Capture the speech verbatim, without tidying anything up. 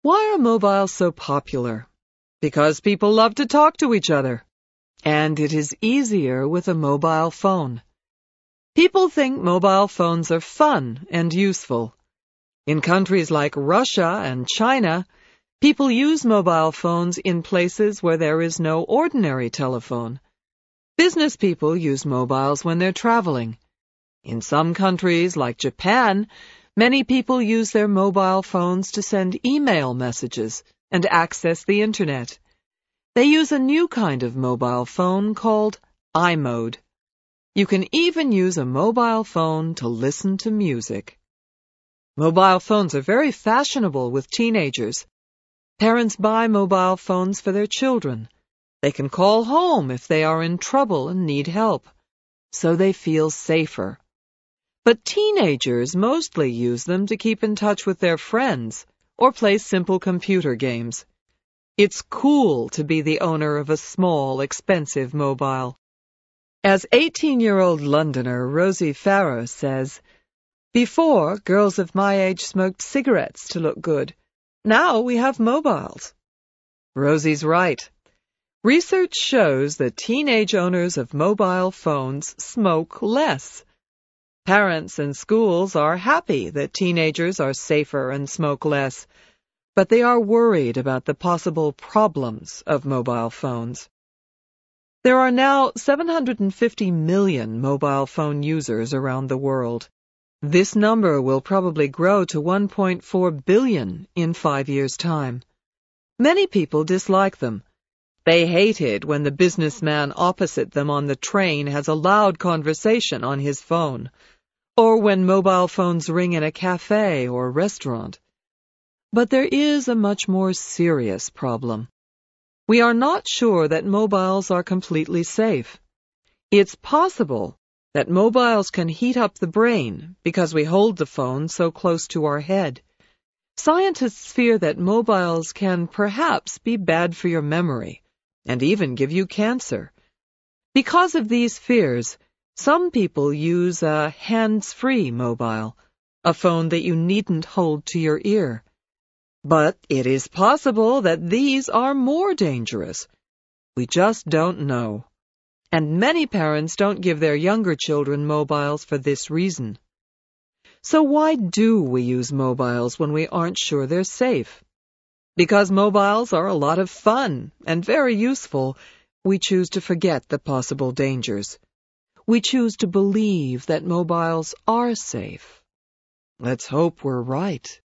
Why are mobiles so popular? Because people love to talk to each other. And it is easier with a mobile phone. People think mobile phones are fun and useful. In countries like Russia and China, people use mobile phones in places where there is no ordinary telephone. Business people use mobiles when they're traveling. In some countries, like Japan, many people use their mobile phones to send email messages and access the internet. They use a new kind of mobile phone called iMode. You can even use a mobile phone to listen to music. Mobile phones are very fashionable with teenagers. Parents buy mobile phones for their children. They can call home if they are in trouble and need help, so they feel safer. But teenagers mostly use them to keep in touch with their friends or play simple computer games. It's cool to be the owner of a small, expensive mobile. As eighteen-year-old Londoner Rosie Farrow says, "Before, girls of my age smoked cigarettes to look good. Now we have mobiles." Rosie's right. Research shows that teenage owners of mobile phones smoke less. Parents and schools are happy that teenagers are safer and smoke less, but they are worried about the possible problems of mobile phones. There are now seven hundred fifty million mobile phone users around the world. This number will probably grow to one point four billion in five years' time. Many people dislike them. They hate it when the businessman opposite them on the train has a loud conversation on his phone, or when mobile phones ring in a cafe or restaurant. But there is a much more serious problem. We are not sure that mobiles are completely safe. It's possible that mobiles can heat up the brain because we hold the phone so close to our head. Scientists fear that mobiles can perhaps be bad for your memory and even give you cancer. Because of these fears, some people use a hands-free mobile, a phone that you needn't hold to your ear. But it is possible that these are more dangerous. We just don't know. And many parents don't give their younger children mobiles for this reason. So why do we use mobiles when we aren't sure they're safe? Because mobiles are a lot of fun and very useful, we choose to forget the possible dangers. We choose to believe that mobiles are safe. Let's hope we're right.